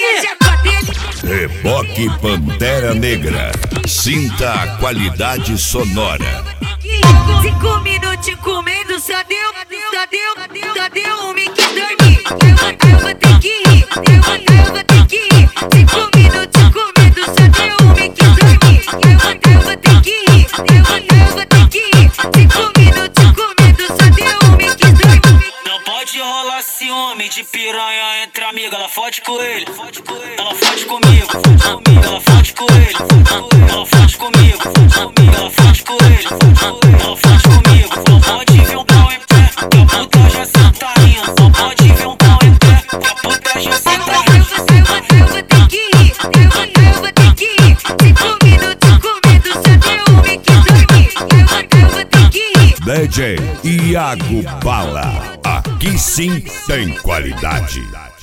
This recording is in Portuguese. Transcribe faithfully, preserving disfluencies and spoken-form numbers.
Reboque Pantera Negra. Sinta a qualidade sonora. Cinco minutos comendo, só deu, só deu, só deu um me quis dormir. Eu, eu vou ter que ir, eu, eu vou ter que ir. Cinco minutos comendo, só deu um me quis dormir. Eu, eu vou ter que ir, eu, eu vou ter que ir. Cinco minutos comendo, só deu um me quis dormir. Não pode rolar ciúme de piranha entre amiga. Ela fode com ele, ela fode comigo, ela fode com ele, ela fode comigo, ela fode com ele, ela fode comigo. Não pode ver um pau em pé, que a puta já senta rindo. Não pode ver um pau em pé, que a puta já senta rindo. Eu vou ter que ir, eu, eu vou ter que ir. Cinco minutos comendo, só deu um me quis dormir. Eu, eu vou ter que ir. D J Iago Bala. Aqui sim tem qualidade.